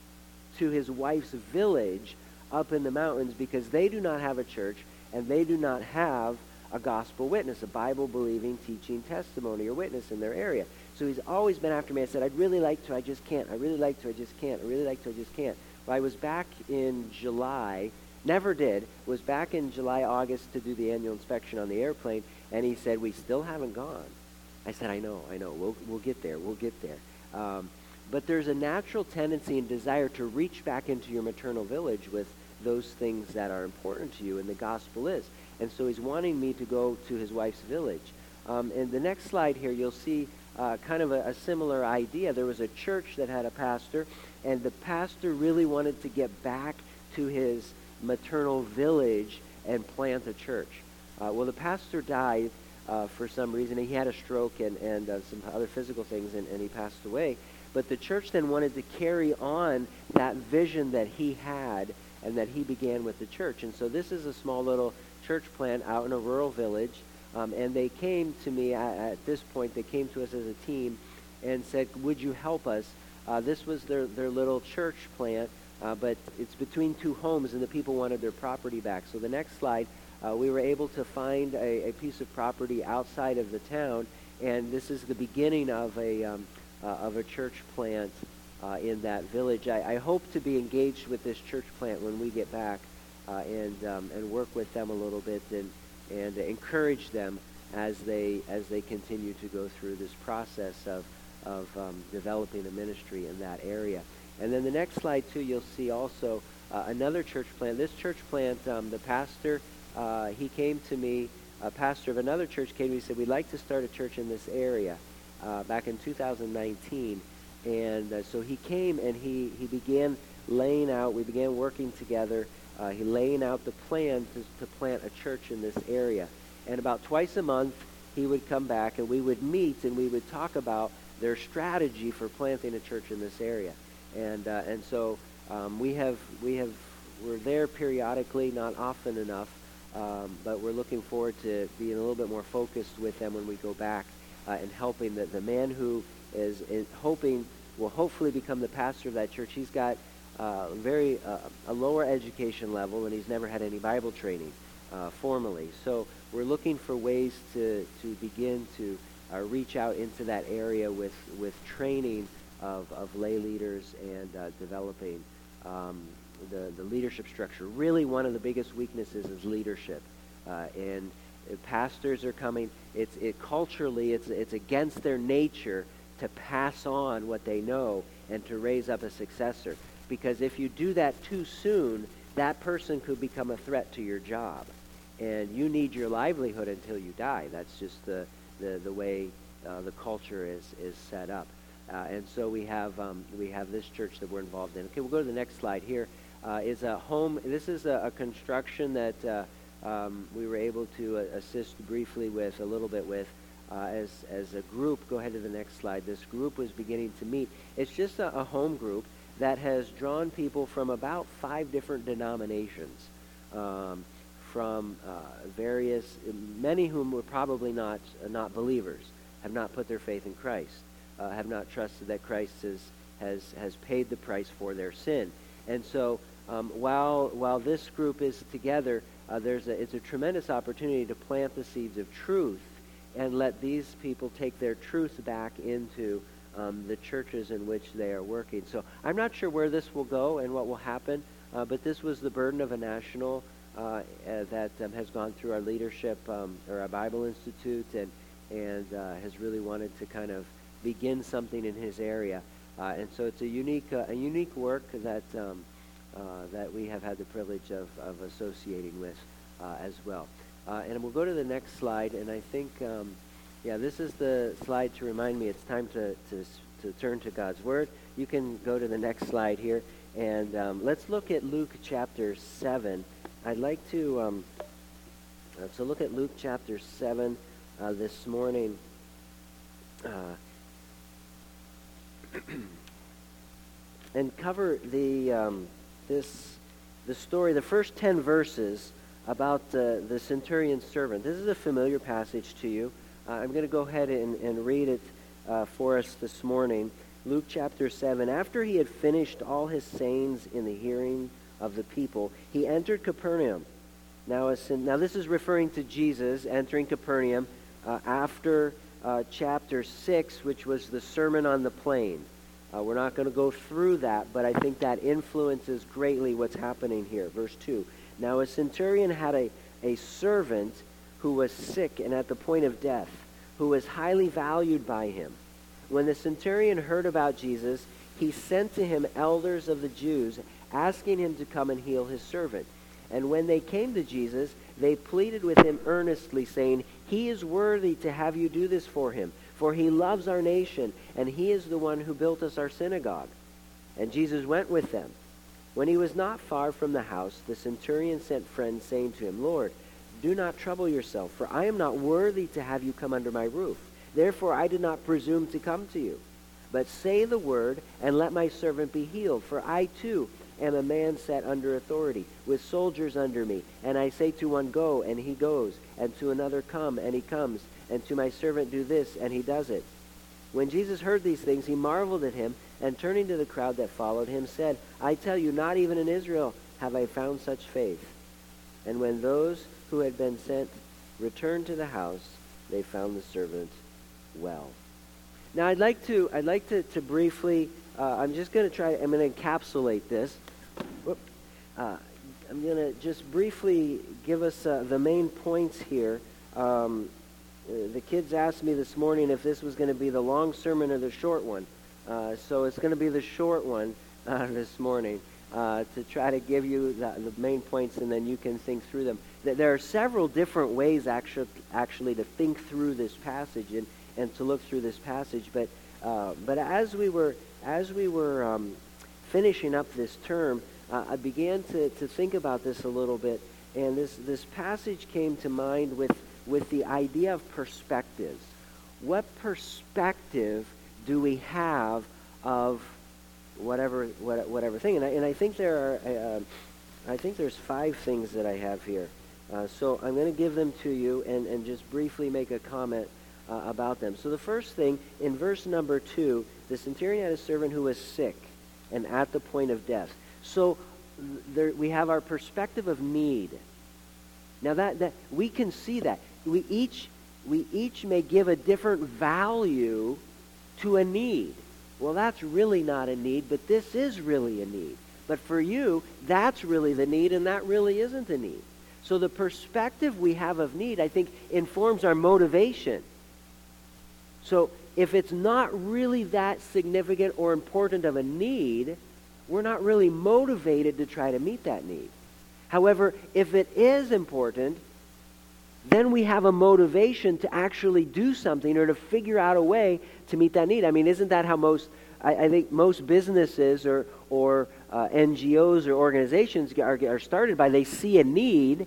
to his wife's village up in the mountains, because they do not have a church and they do not have a gospel witness, a Bible-believing, teaching testimony or witness in their area. So he's always been after me. I said, I'd really like to, I just can't. I really like to, I just can't. I really like to, I just can't. Well, I was back in July, never did, was back in July, August to do the annual inspection on the airplane, and he said, we still haven't gone. I said, I know, I know. We'll, we'll get there. We'll get there. Um, but there's a natural tendency and desire to reach back into your maternal village with those things that are important to you, and the gospel is. And so he's wanting me to go to his wife's village. Um, and the next slide here, you'll see uh, kind of a, a similar idea. There was a church that had a pastor, and the pastor really wanted to get back to his maternal village and plant a church. Uh, well, the pastor died uh, for some reason. He had a stroke and, and uh, some other physical things, and, and he passed away. But the church then wanted to carry on that vision that he had and that he began with the church. And so this is a small little church plant out in a rural village. Um, and they came to me at, at this point, they came to us as a team and said, would you help us? Uh, this was their, their little church plant, uh, but it's between two homes, and the people wanted their property back. So the next slide, uh, we were able to find a, a piece of property outside of the town, and this is the beginning of a, um, uh, of a church plant Uh, in that village. I, I hope to be engaged with this church plant when we get back uh, and um, and work with them a little bit and and encourage them as they as they continue to go through this process of of um, developing a ministry in that area. And then the next slide too, you'll see also uh, another church plant. This church plant, um, the pastor, uh, he came to me a pastor of another church came to me and said, we'd like to start a church in this area uh, back in two thousand nineteen. And uh, so he came and he, he began laying out, we began working together, uh, he laying out the plan to, to plant a church in this area. And about twice a month, he would come back and we would meet and we would talk about their strategy for planting a church in this area. And uh, and so um, we have we have we're there periodically, not often enough, um, but we're looking forward to being a little bit more focused with them when we go back uh, and helping the, the man who is, is hoping will hopefully become the pastor of that church. He's got uh, very uh, a lower education level and he's never had any Bible training uh, formally. So we're looking for ways to to begin to uh, reach out into that area with with training of, of lay leaders and uh, developing um, the, the leadership structure. Really one of the biggest weaknesses is leadership. Uh, and uh, pastors are coming, it's it culturally, it's it's against their nature to pass on what they know and to raise up a successor. Because if you do that too soon, that person could become a threat to your job. And you need your livelihood until you die. That's just the, the, the way uh, the culture is, is set up. Uh, and so we have um, we have this church that we're involved in. Okay, we'll go to the next slide. Here uh, is a home. This is a, a construction that uh, um, we were able to uh, assist briefly with, a little bit with, uh, as as a group. Go ahead to the next slide. This group was beginning to meet. It's just a, a home group that has drawn people from about five different denominations, um, from uh, various, many whom were probably not uh, not believers, have not put their faith in Christ. Uh, have not trusted that Christ has, has has paid the price for their sin. And so um, while while this group is together, uh, there's a, it's a tremendous opportunity to plant the seeds of truth and let these people take their truth back into um, the churches in which they are working. So I'm not sure where this will go and what will happen, uh, but this was the burden of a national uh, uh, that um, has gone through our leadership, um, or our Bible Institute, and, and uh, has really wanted to kind of begin something in his area, uh, and so it's a unique, uh, a unique work that um, uh, that we have had the privilege of, of associating with uh, as well. Uh, and we'll go to the next slide, and I think, um, yeah, this is the slide to remind me it's time to, to to turn to God's Word. You can go to the next slide here, and um, let's look at Luke chapter seven. I'd like to um, uh, so look at Luke chapter seven uh, this morning. Uh, and cover the um, this the story, the first ten verses about uh, the centurion's servant. This is a familiar passage to you. Uh, I'm going to go ahead and, and read it uh, for us this morning. Luke chapter seven. After he had finished all his sayings in the hearing of the people, he entered Capernaum. Now, now this is referring to Jesus entering Capernaum uh, after Uh, chapter six, which was the Sermon on the Plain. Uh, we're not going to go through that, but I think that influences greatly what's happening here. Verse two. Now a centurion had a, a servant who was sick and at the point of death, who was highly valued by him. When the centurion heard about Jesus, he sent to him elders of the Jews, asking him to come and heal his servant. And when they came to Jesus, they pleaded with him earnestly, saying, "He is worthy to have you do this for him, for he loves our nation, and he is the one who built us our synagogue." And Jesus went with them. When he was not far from the house, the centurion sent friends, saying to him, "Lord, do not trouble yourself, for I am not worthy to have you come under my roof. Therefore I did not presume to come to you. But say the word, and let my servant be healed, for I too am a man set under authority, with soldiers under me. And I say to one, go, and he goes, and to another, come, and he comes, and to my servant, do this, and he does it." When Jesus heard these things, he marveled at him, and turning to the crowd that followed him, said, "I tell you, not even in Israel have I found such faith." And when those who had been sent returned to the house, they found the servant well. Now, I'd like to, I'd like to, to briefly, uh, I'm just going to try, I'm going to encapsulate this. Whoop. Uh, I'm going to just briefly give us uh, the main points here. Um, uh, the kids asked me this morning if this was going to be the long sermon or the short one. Uh, so it's going to be the short one uh, this morning uh, to try to give you the, the main points, and then you can think through them. th- there are several different ways actually, actually to think through this passage and, and to look through this passage. But uh, but as we were as we were um, finishing up this term, uh, I began to, to think about this a little bit, and this this passage came to mind with with the idea of perspectives. What perspective do we have of whatever what, whatever thing? And I, and I think there are uh, I think there's five things that I have here. Uh, so I'm going to give them to you and, and just briefly make a comment uh, about them. So the first thing, in verse number two, the centurion had a servant who was sick and at the point of death. So there, we have our perspective of need. Now that, that we can see that. We each, we each may give a different value to a need. Well, that's really not a need, but this is really a need. But for you, that's really the need, and that really isn't a need. So the perspective we have of need, I think, informs our motivation. So if it's not really that significant or important of a need, we're not really motivated to try to meet that need. However, if it is important, then we have a motivation to actually do something or to figure out a way to meet that need. I mean, isn't that how most, I, I think most businesses or, or uh, N G Os or organizations are, are started by, they see a need,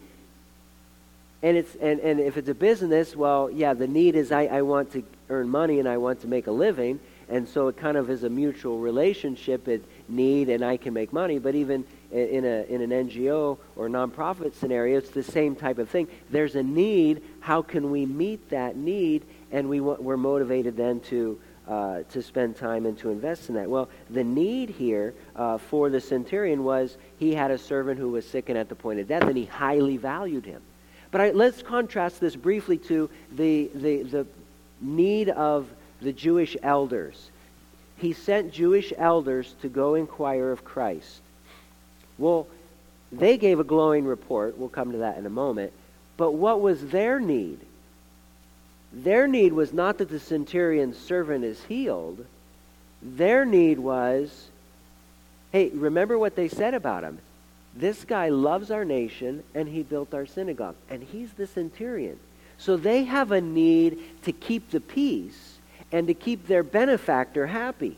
and it's and, and if it's a business, well, yeah, the need is I, I want to earn money and I want to make a living, and so it kind of is a mutual relationship, it need and I can make money. But even in a in an N G O or nonprofit scenario, it's the same type of thing. There's a need. How can we meet that need? And we want, we're motivated then to uh, to spend time and to invest in that. Well, the need here uh, for the centurion was he had a servant who was sick and at the point of death, and he highly valued him. But I, let's contrast this briefly to the, the the need of the Jewish elders. He sent Jewish elders to go inquire of Christ. Well, they gave a glowing report. We'll come to that in a moment. But what was their need? Their need was not that the centurion's servant is healed. Their need was, hey, remember what they said about him. This guy loves our nation, and he built our synagogue. And he's the centurion. So they have a need to keep the peace and to keep their benefactor happy.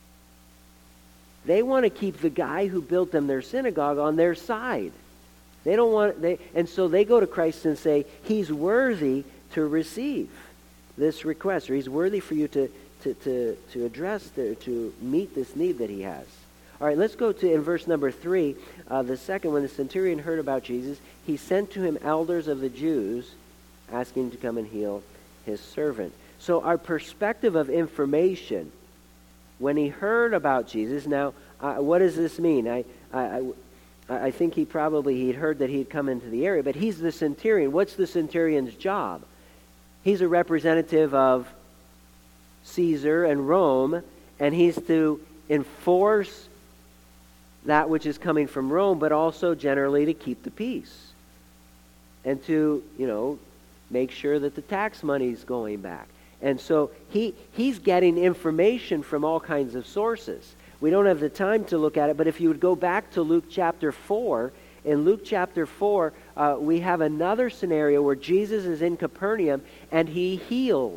They want to keep the guy who built them their synagogue on their side. They don't want they, and so they go to Christ and say, he's worthy to receive this request, or he's worthy for you to to to, to address, the, to meet this need that he has. All right, let's go to, in verse number three, uh, the second, when the centurion heard about Jesus, he sent to him elders of the Jews, asking to come and heal his servant. So our perspective of information, when he heard about Jesus, now, uh, what does this mean? I, I, I, I think he probably, he'd heard that he'd come into the area, but he's the centurion. What's the centurion's job? He's a representative of Caesar and Rome, and he's to enforce that which is coming from Rome, but also generally to keep the peace and to, you know, make sure that the tax money's going back. And so he he's getting information from all kinds of sources. We don't have the time to look at it, but if you would go back to Luke chapter four, in Luke chapter four, uh, we have another scenario where Jesus is in Capernaum and he heals.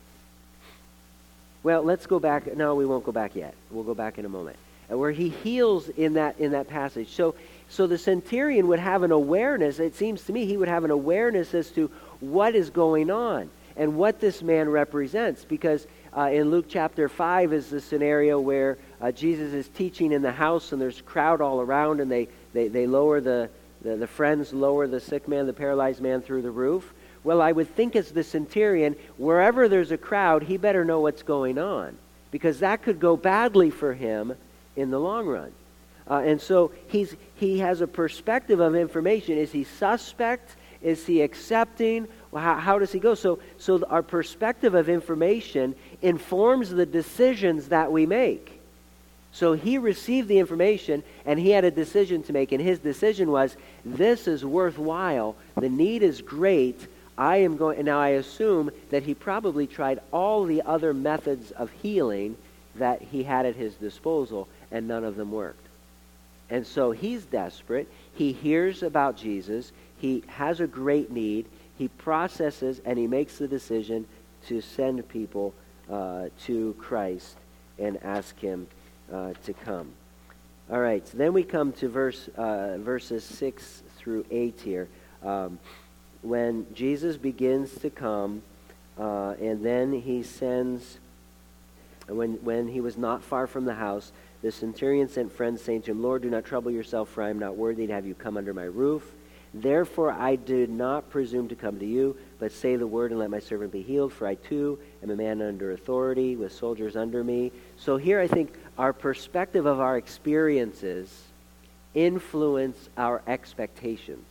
Well, let's go back. No, we won't go back yet. We'll go back in a moment. Where he heals in that in that passage. So so the centurion would have an awareness, it seems to me he would have an awareness as to what is going on and what this man represents. Because uh, in Luke chapter five is the scenario where uh, Jesus is teaching in the house and there's a crowd all around, and they, they, they lower the, the, the friends lower the sick man, the paralyzed man through the roof. Well, I would think as the centurion, wherever there's a crowd, he better know what's going on, because that could go badly for him in the long run. Uh, and so he's he has a perspective of information. Is he suspect? Is he accepting? Well, how, how does he go? So, so our perspective of information informs the decisions that we make. So he received the information, and he had a decision to make, and his decision was, this is worthwhile. The need is great. I am going, and now I assume that he probably tried all the other methods of healing that he had at his disposal, and none of them worked. And so he's desperate. He hears about Jesus. He he has a great need. He processes and he makes the decision to send people uh, to Christ and ask him uh, to come. All right, so then we come to verse uh, verses six through eight here. Um, when Jesus begins to come, uh, and then he sends, when, when he was not far from the house, the centurion sent friends saying to him, Lord, do not trouble yourself, for I am not worthy to have you come under my roof. Therefore I did not presume to come to you, but say the word and let my servant be healed, for I too am a man under authority, with soldiers under me. So here I think our perspective of our experiences influence our expectations.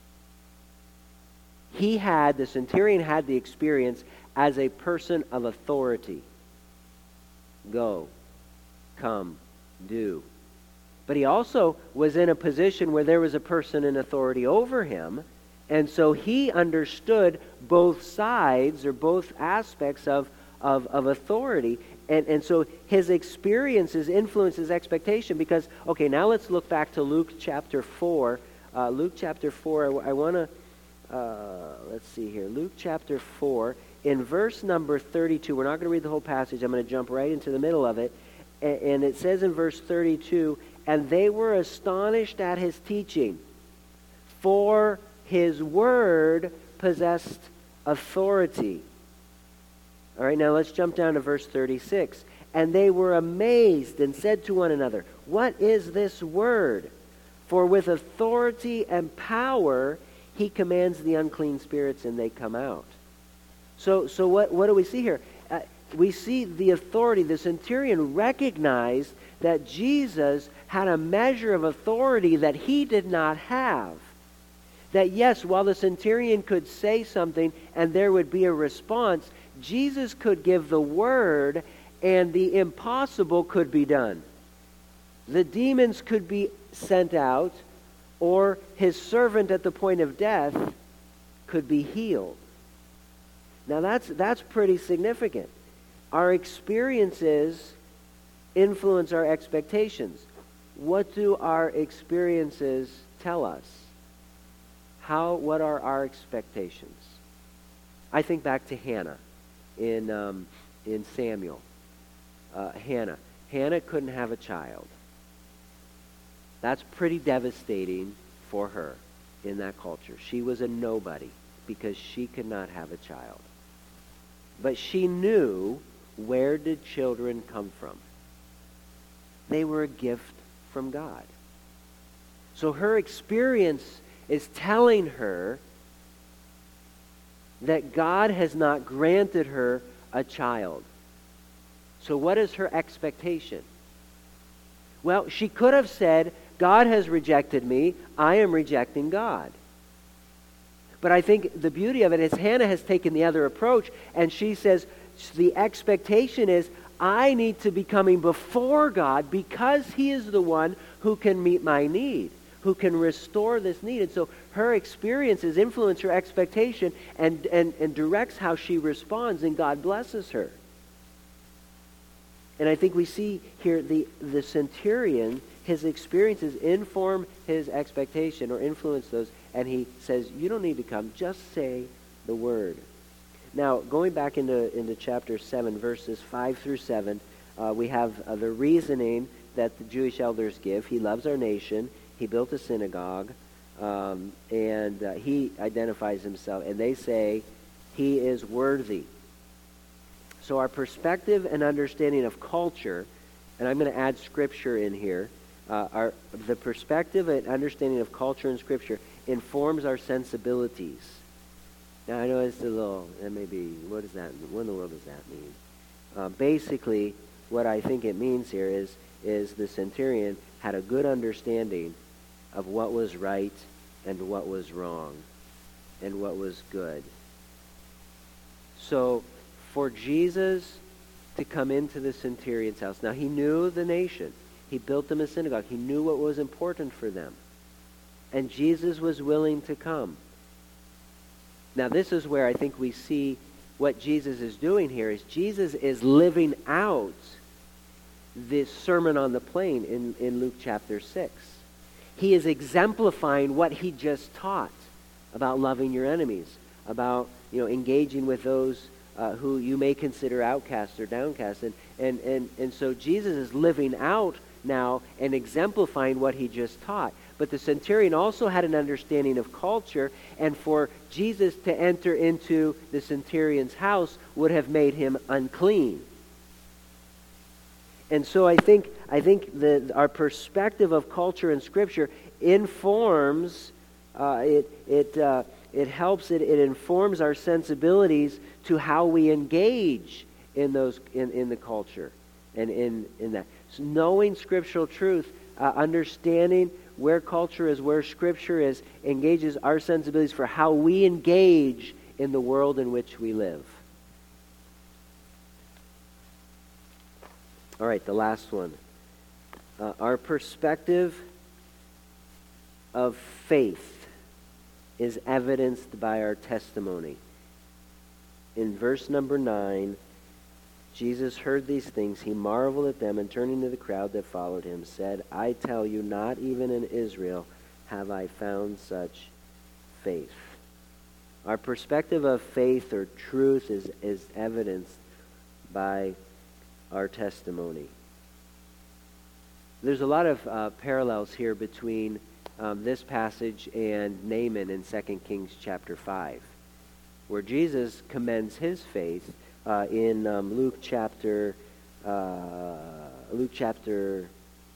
He had, the centurion had the experience as a person of authority. Go, come, do. But he also was in a position where there was a person in authority over him, and so he understood both sides or both aspects of, of, of authority. And, and so his experiences influence his expectation because, okay, now let's look back to Luke chapter four. Uh, Luke chapter four, I, I want to, uh, let's see here. Luke chapter four, in verse number thirty-two, we're not going to read the whole passage. I'm going to jump right into the middle of it. And, and it says in verse thirty-two, and they were astonished at his teaching, for his word possessed authority. All right, now let's jump down to verse thirty-six. And they were amazed and said to one another, what is this word? For with authority and power he commands the unclean spirits and they come out. So, so what, what do we see here? Uh, we see the authority. The centurion recognized that Jesus had a measure of authority that he did not have. That yes, while the centurion could say something and there would be a response, Jesus could give the word and the impossible could be done. The demons could be sent out, or his servant at the point of death could be healed. Now that's that's pretty significant. Our experiences influence our expectations. What do our experiences tell us? How? What are our expectations? I think back to Hannah in um, in Samuel. Uh, Hannah. Hannah couldn't have a child. That's pretty devastating for her in that culture. She was a nobody because she could not have a child. But she knew, where did children come from? They were a gift from God. So her experience is telling her that God has not granted her a child. So what is her expectation? Well, she could have said, God has rejected me, I am rejecting God. But I think the beauty of it is Hannah has taken the other approach, and she says, the expectation is, I need to be coming before God because he is the one who can meet my need, who can restore this need. And so her experiences influence her expectation and, and, and directs how she responds, and God blesses her. And I think we see here the, the centurion, his experiences inform his expectation or influence those, and he says, you don't need to come, just say the word. Now, going back into, into chapter seven, verses five through seven, uh, we have uh, the reasoning that the Jewish elders give. He loves our nation. He built a synagogue, um, and uh, he identifies himself, and they say he is worthy. So our perspective and understanding of culture, and I'm going to add Scripture in here, uh, our, the perspective and understanding of culture and Scripture informs our sensibilities. Now, I know it's a little, that may be, what does that, what in the world does that mean? Uh, basically, what I think it means here is, is the centurion had a good understanding of what was right and what was wrong and what was good. So, for Jesus to come into the centurion's house, now he knew the nation. He built them a synagogue. He knew what was important for them. And Jesus was willing to come. Now this is where I think we see what Jesus is doing here is Jesus is living out this Sermon on the Plain in, in Luke chapter six. He is exemplifying what he just taught. about loving your enemies, about, you know, engaging with those uh, who you may consider outcasts or downcast. And, and, and, and so Jesus is living out now and exemplifying what he just taught. But the centurion also had an understanding of culture, and for Jesus to enter into the centurion's house would have made him unclean. And so I think I think the, our perspective of culture in Scripture informs, uh, it it uh, it helps, it, it informs our sensibilities to how we engage in those in, in the culture and in, in that. So knowing scriptural truth, uh, understanding where culture is, where Scripture is, engages our sensibilities for how we engage in the world in which we live. All right, the last one. Uh, our perspective of faith is evidenced by our testimony. In verse number nine, Jesus heard these things. He marveled at them, and turning to the crowd that followed him, said, I tell you, not even in Israel have I found such faith. Our perspective of faith or truth is, is evidenced by our testimony. There's a lot of uh, parallels here between um, this passage and Naaman in Second Kings chapter five, where Jesus commends his faith uh, in um, Luke chapter uh, Luke chapter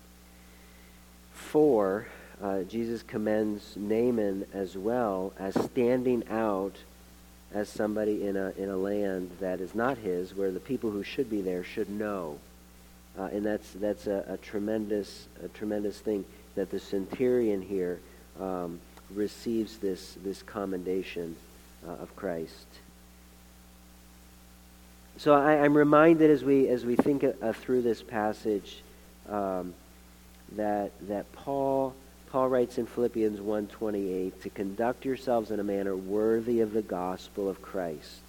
four. Uh, Jesus commends Naaman as well as standing out as somebody in a in a land that is not his, where the people who should be there should know, uh, and that's that's a, a tremendous a tremendous thing that the centurion here um, receives this this commendation uh, of Christ. So I, I'm reminded as we as we think uh, through this passage um, that that Paul. Paul writes in Philippians one twenty-eight, to conduct yourselves in a manner worthy of the gospel of Christ.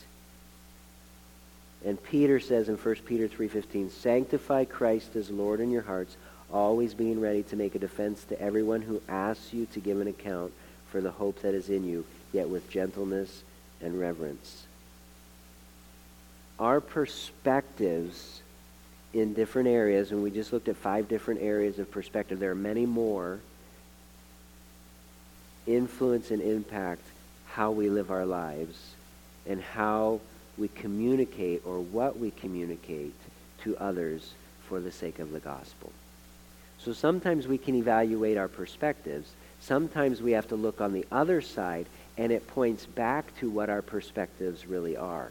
And Peter says in First Peter three fifteen, sanctify Christ as Lord in your hearts, always being ready to make a defense to everyone who asks you to give an account for the hope that is in you, yet with gentleness and reverence. Our perspectives in different areas, and we just looked at five different areas of perspective, there are many more, influence and impact how we live our lives and how we communicate or what we communicate to others for the sake of the gospel. So sometimes we can evaluate our perspectives. Sometimes we have to look on the other side, and it points back to what our perspectives really are.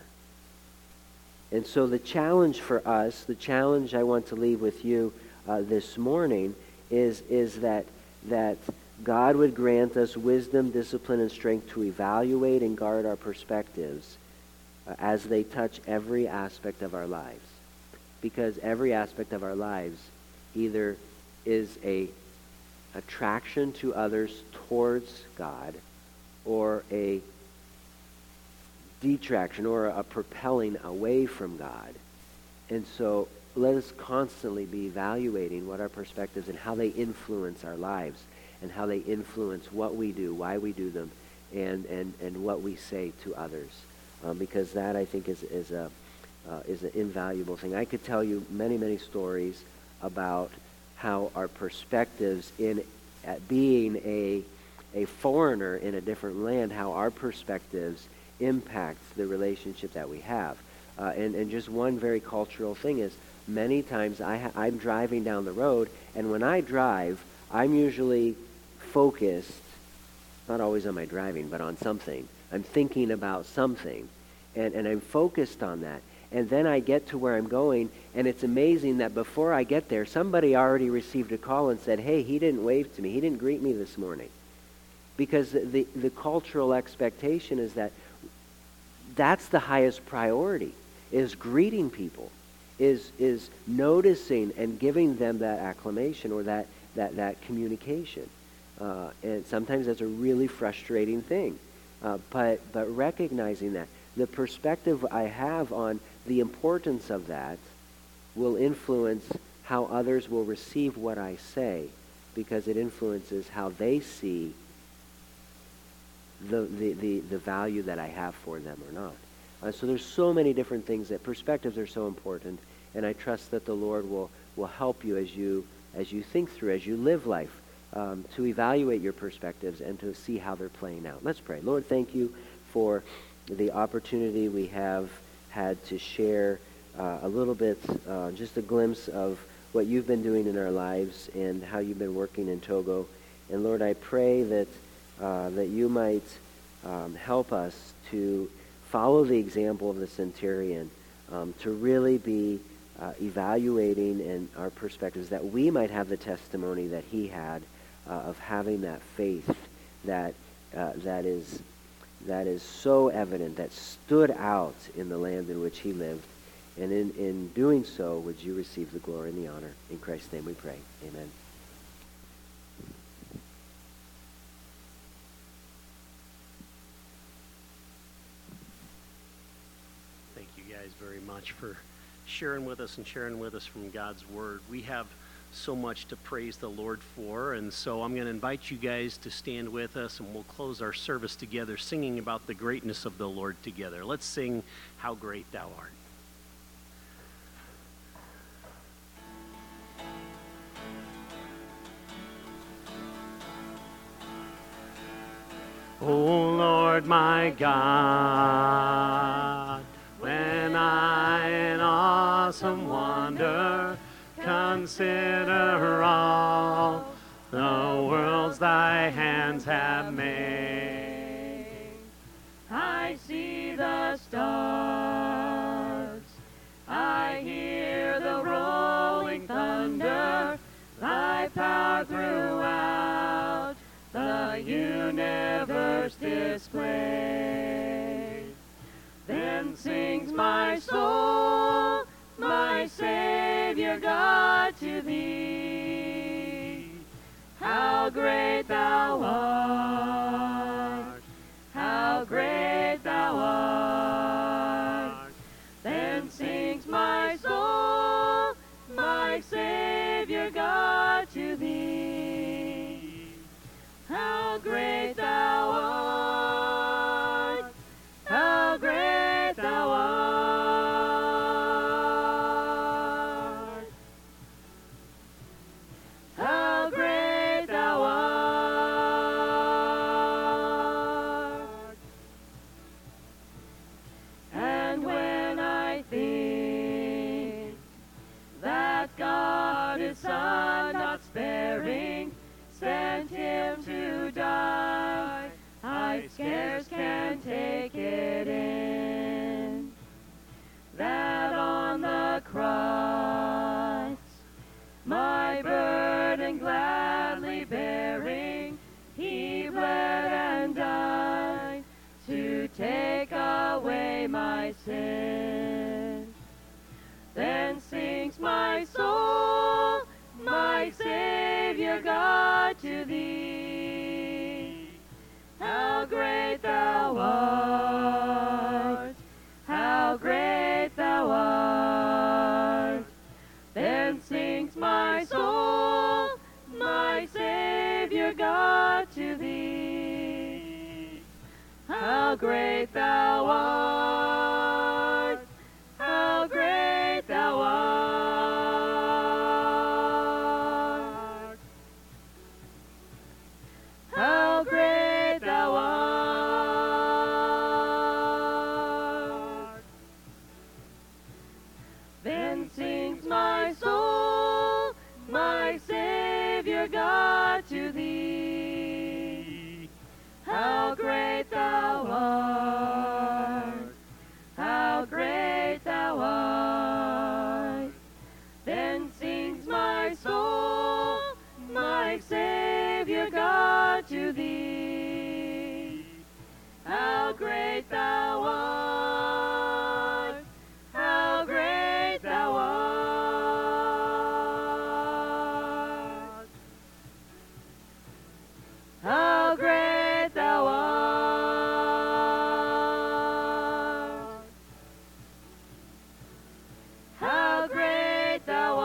And so the challenge for us, the challenge I want to leave with you uh, this morning is, is that that God would grant us wisdom, discipline, and strength to evaluate and guard our perspectives uh, as they touch every aspect of our lives. Because every aspect of our lives either is a attraction to others towards God or a detraction or a propelling away from God. And so let us constantly be evaluating what our perspectives and how they influence our lives, and how they influence what we do, why we do them, and, and, and what we say to others. Um, because that, I think, is, is, a, uh, is an invaluable thing. I could tell you many, many stories about how our perspectives in at being a, a foreigner in a different land, how our perspectives impact the relationship that we have. Uh, and, and just one very cultural thing is, many times I ha- I'm driving down the road, and when I drive, I'm usually focused, not always on my driving, but on something. I'm thinking about something, and, and I'm focused on that. And then I get to where I'm going, and it's amazing that before I get there, somebody already received a call and said, hey, he didn't wave to me. He didn't greet me this morning. Because the, the, the cultural expectation is that that's the highest priority, is greeting people, is is noticing and giving them that acclamation or that, that, that communication. Uh, and sometimes that's a really frustrating thing. Uh, but but recognizing that, the perspective I have on the importance of that will influence how others will receive what I say, because it influences how they see the, the, the, the value that I have for them or not. Uh, so there's so many different things that perspectives are so important, and I trust that the Lord will, will help you as you as you think through, as you live life, um, to evaluate your perspectives and to see how they're playing out. Let's pray. Lord, thank you for the opportunity we have had to share uh, a little bit, uh, just a glimpse of what you've been doing in our lives and how you've been working in Togo. And Lord, I pray that uh, that you might um, help us to follow the example of the centurion, um, to really be uh, evaluating in our perspectives, that we might have the testimony that he had uh, of having that faith that uh, that is that is so evident, that stood out in the land in which he lived. And in, in doing so, would you receive the glory and the honor. In Christ's name we pray. Amen. Thank you guys very much for sharing with us and sharing with us from God's Word. We have so much to praise the Lord for, and so I'm going to invite you guys to stand with us, and we'll close our service together singing about the greatness of the Lord together. Let's sing How Great Thou Art. O Lord my God, when I in awesome wonder consider all the worlds thy hands have made, I see the stars, I hear the rolling thunder, thy power throughout the universe display. Then sings my soul, my Savior God, to thee. How great thou art, how great thou art. Then sings my soul, my Savior God, to thee. How great thou art, how great thou art, how great thou art. And when I think that God his Son not sparing sent him to die, I scarce can take it in, that on the cross, my burden gladly bearing, he bled and died to take away my sin. Then sings my soul, my Savior God, to thee. How great thou art, how great thou art. Then sings my soul, my Savior God, to thee. How great thou art, how great thou art. How great thou art. Then sings my soul, my Savior God, to thee. How great thou art, how great thou art. Then sings my soul, my Savior God, to thee. How great thou art, how great thou art. How great thou art. How great thou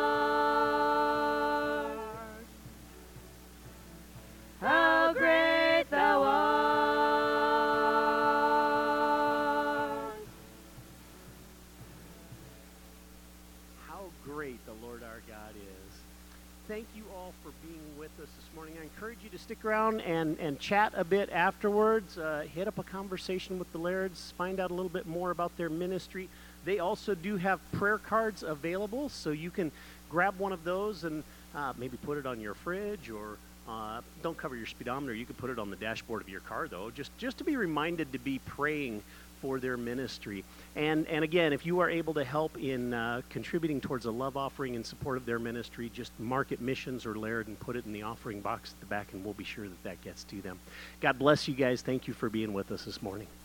art. How great thank you all for being with us this morning. I encourage you to stick around and, and chat a bit afterwards. Uh, hit up a conversation with the Lairds, find out a little bit more about their ministry. They also do have prayer cards available, so you can grab one of those and uh, maybe put it on your fridge, or uh, don't cover your speedometer. You can put it on the dashboard of your car, though, just, just to be reminded to be praying for their ministry. And and again, if you are able to help in uh, contributing towards a love offering in support of their ministry, just mark it Missions or Laird and put it in the offering box at the back, and we'll be sure that that gets to them. God bless you guys. Thank you for being with us this morning.